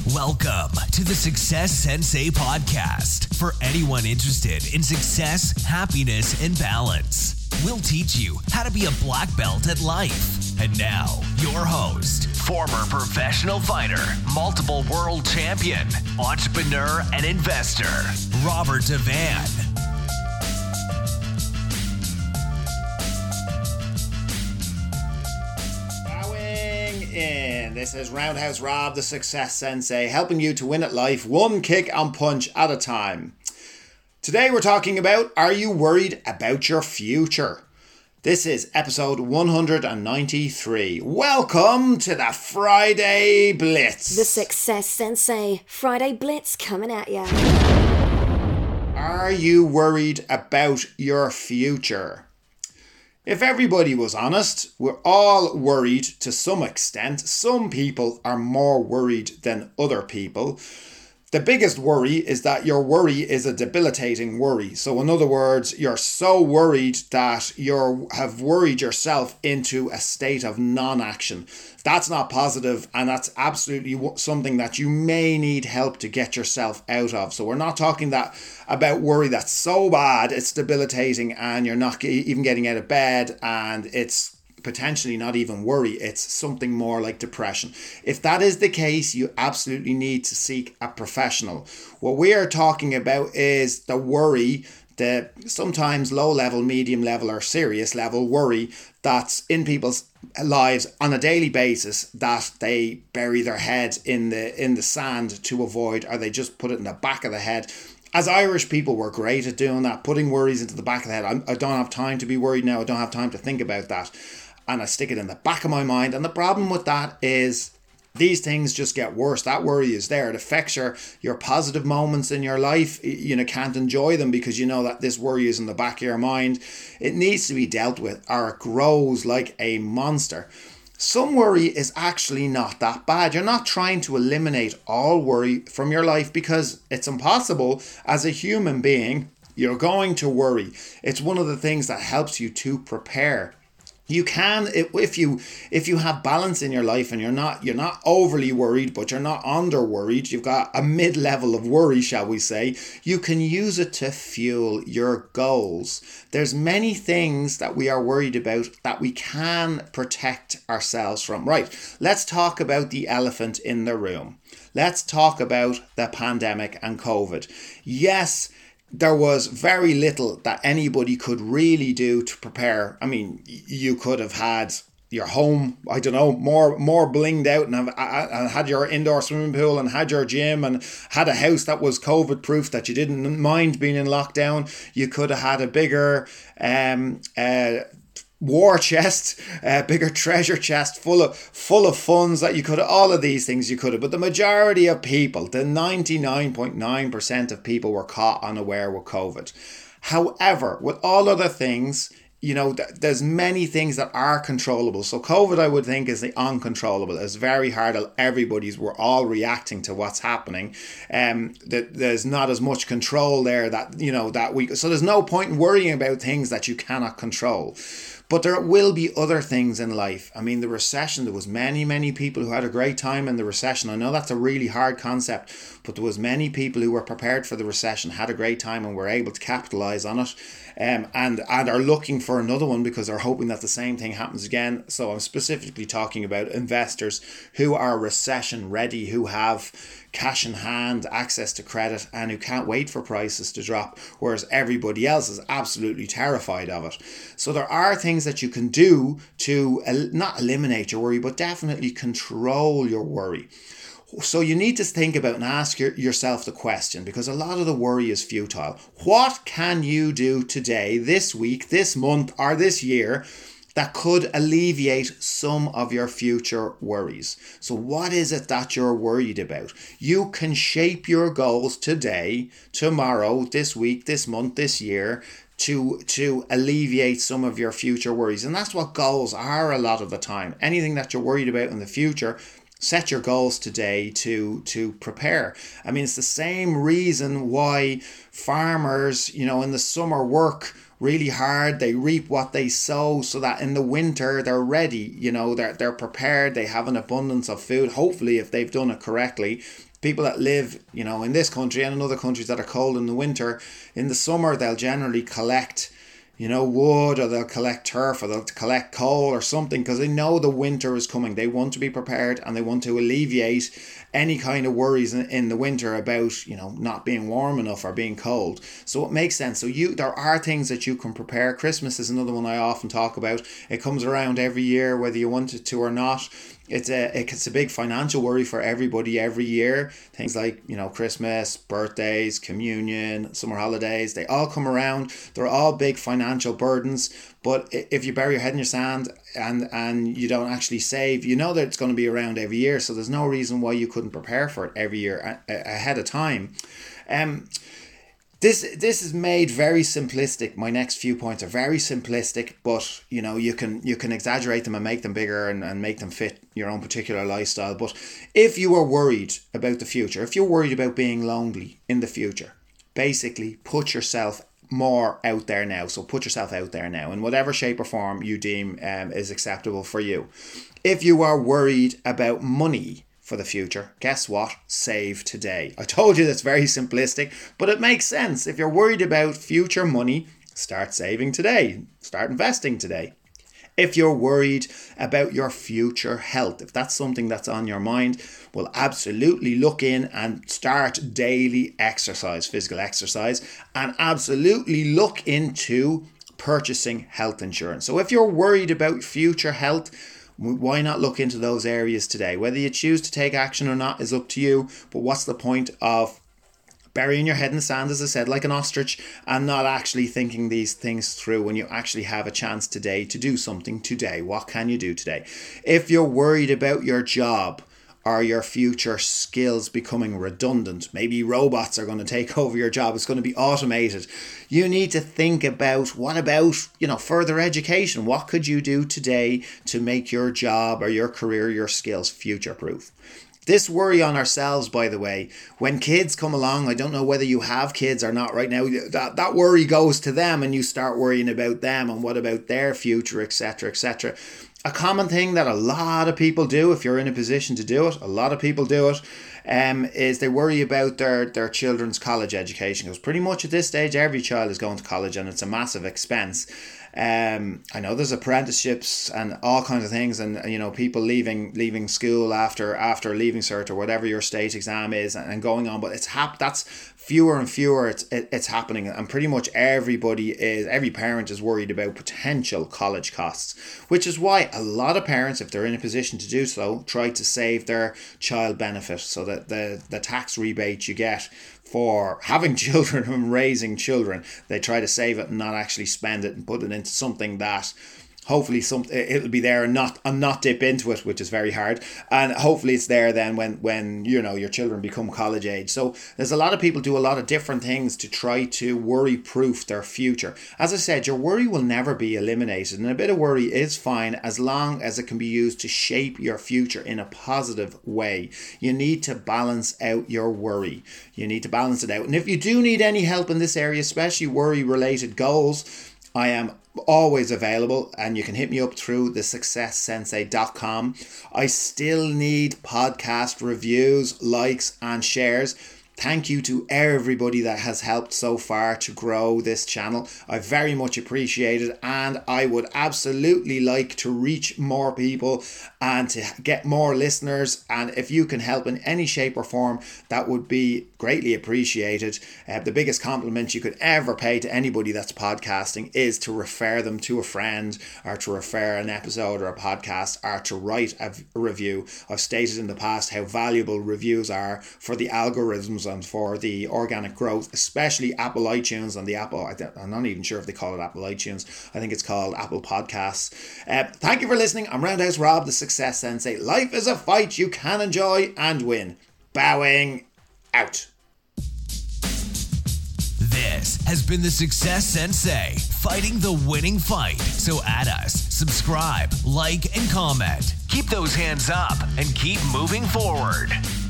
Welcome to the Success Sensei podcast for anyone interested in success, happiness, and balance. We'll teach you how to be a black belt at life. And now, your host, former professional fighter, multiple world champion, entrepreneur, and investor, Robert Devan. This is Roundhouse Rob, the Success Sensei, helping you to win at life one kick and punch at a time. Today we're talking about, are you worried about your future? This is episode 193. Welcome to the Friday Blitz. The Success Sensei, Friday Blitz coming at ya. Are you worried about your future? If everybody was honest, we're all worried to some extent. Some people are more worried than other people. The biggest worry is that your worry is a debilitating worry. So in other words, you're so worried that you have worried yourself into a state of non-action. That's not positive, and that's absolutely something that you may need help to get yourself out of. So we're not talking about worry that's so bad it's debilitating and you're not even getting out of bed, and it's potentially not even worry, it's something more like depression. If that is the case, you absolutely need to seek a professional. What we are talking about is the worry, the sometimes low level, medium level, or serious level worry that's in people's lives on a daily basis, that they bury their head in the sand to avoid, or they just put it in the back of the head. As Irish people, we're great at doing that, putting worries into the back of the head. I don't have time to be worried now. I don't have time to think about that. And I stick it in the back of my mind. And the problem with that is these things just get worse. That worry is there. It affects your positive moments in your life. You can't enjoy them because you know that this worry is in the back of your mind. It needs to be dealt with, or it grows like a monster. Some worry is actually not that bad. You're not trying to eliminate all worry from your life because it's impossible. As a human being, you're going to worry. It's one of the things that helps you to prepare. You can, if you have balance in your life and you're not overly worried, but you're not under worried, you've got a mid-level of worry, shall we say, you can use it to fuel your goals. There's many things that we are worried about that we can protect ourselves from. Right, let's talk about the elephant in the room. Let's talk about the pandemic and COVID. Yes, there was very little that anybody could really do to prepare. I mean, you could have had your home, I don't know, more blinged out and had your indoor swimming pool and had your gym and had a house that was COVID proof that you didn't mind being in lockdown. You could have had a bigger war chest, a bigger treasure chest full of funds that you could have, all of these things you could have. But the majority of people, the 99.9% of people, were caught unaware with COVID. However, with all other things, there's many things that are controllable. So COVID, I would think, is the uncontrollable. It's very hard. We're all reacting to what's happening. There's not as much control there so there's no point in worrying about things that you cannot control. But there will be other things in life. I mean, the recession, there was many people who had a great time in the recession. I know that's a really hard concept, but there was many people who were prepared for the recession, had a great time, and were able to capitalize on it, and are looking for another one because they're hoping that the same thing happens again. So I'm specifically talking about investors who are recession ready, who have cash in hand, access to credit, and who can't wait for prices to drop, whereas everybody else is absolutely terrified of it. So there are things that you can do to not eliminate your worry, but definitely control your worry. So you need to think about and ask yourself the question, because a lot of the worry is futile. What can you do today, this week, this month, or this year that could alleviate some of your future worries? So what is it that you're worried about? You can shape your goals today, tomorrow, this week, this month, this year, to alleviate some of your future worries. And that's what goals are a lot of the time. Anything that you're worried about in the future, set your goals today to prepare. I mean, it's the same reason why farmers, in the summer work really hard. They reap what they sow so that in the winter they're ready. They're prepared. They have an abundance of food, hopefully, if they've done it correctly. People that live, in this country and in other countries that are cold in the winter, in the summer they'll generally collect wood, or they'll collect turf, or they'll collect coal or something, because they know the winter is coming. They want to be prepared, and they want to alleviate any kind of worries in the winter about, not being warm enough or being cold. So it makes sense. So there are things that you can prepare. Christmas is another one I often talk about. It comes around every year, whether you want it to or not. It's a big financial worry for everybody every year. Things like, Christmas, birthdays, communion, summer holidays, they all come around. They're all big financial burdens. But if you bury your head in your sand and you don't actually save, that it's going to be around every year. So there's no reason why you couldn't prepare for it every year ahead of time. This is made very simplistic. My next few points are very simplistic, but you can exaggerate them and make them bigger and make them fit your own particular lifestyle. But if you are worried about the future, if you're worried about being lonely in the future, basically put yourself more out there now. So put yourself out there now in whatever shape or form you deem is acceptable for you. If you are worried about money for the future, guess what? Save today. I told you that's very simplistic, but it makes sense. If you're worried about future money, start saving today. Start investing today. If you're worried about your future health, if that's something that's on your mind, well, absolutely look in and start daily exercise, physical exercise, and absolutely look into purchasing health insurance. So if you're worried about future health, why not look into those areas today? Whether you choose to take action or not is up to you, but what's the point of burying your head in the sand, as I said, like an ostrich, and not actually thinking these things through when you actually have a chance today to do something today? What can you do today? If you're worried about your job or your future skills becoming redundant, maybe robots are going to take over your job, it's going to be automated, you need to think about, what about, further education? What could you do today to make your job or your career, your skills future-proof? This worry on ourselves, by the way, when kids come along, I don't know whether you have kids or not right now, that worry goes to them and you start worrying about them and what about their future, etc., etc. A common thing that a lot of people do, if you're in a position to do it, a lot of people do it, is they worry about their children's college education. Because pretty much at this stage, every child is going to college and it's a massive expense. I know there's apprenticeships and all kinds of things, and people leaving school after leaving cert or whatever your state exam is and going on, but that's fewer and fewer. It's happening, and pretty much every parent is worried about potential college costs, which is why a lot of parents, if they're in a position to do so, try to save their child benefit, so that the tax rebate you get for having children and raising children, they try to save it and not actually spend it and put it into something that hopefully it'll be there and not dip into it, which is very hard, and hopefully it's there then when your children become college age. So there's a lot of people do a lot of different things to try to worry proof their future. As I said, your worry will never be eliminated, and a bit of worry is fine as long as it can be used to shape your future in a positive way. You need to balance out your worry. You need to balance it out, and if you do need any help in this area, especially worry related goals, I am always available, and you can hit me up through thesuccesssensei.com. I still need podcast reviews, likes and shares. Thank you to everybody that has helped so far to grow this channel. I very much appreciate it, and I would absolutely like to reach more people and to get more listeners, and if you can help in any shape or form, that would be greatly appreciated. The biggest compliment you could ever pay to anybody that's podcasting is to refer them to a friend, or to refer an episode or a podcast, or to write a review. I've stated in the past how valuable reviews are for the algorithms and for the organic growth, especially Apple iTunes and the Apple, I'm not even sure if they call it Apple iTunes, I think it's called Apple Podcasts. Thank you for listening. I'm Roundhouse Rob, the Success Sensei. Life is a fight you can enjoy and win. Bowing out. This has been the Success Sensei, fighting the winning fight. So add us, subscribe, like, and comment. Keep those hands up and keep moving forward.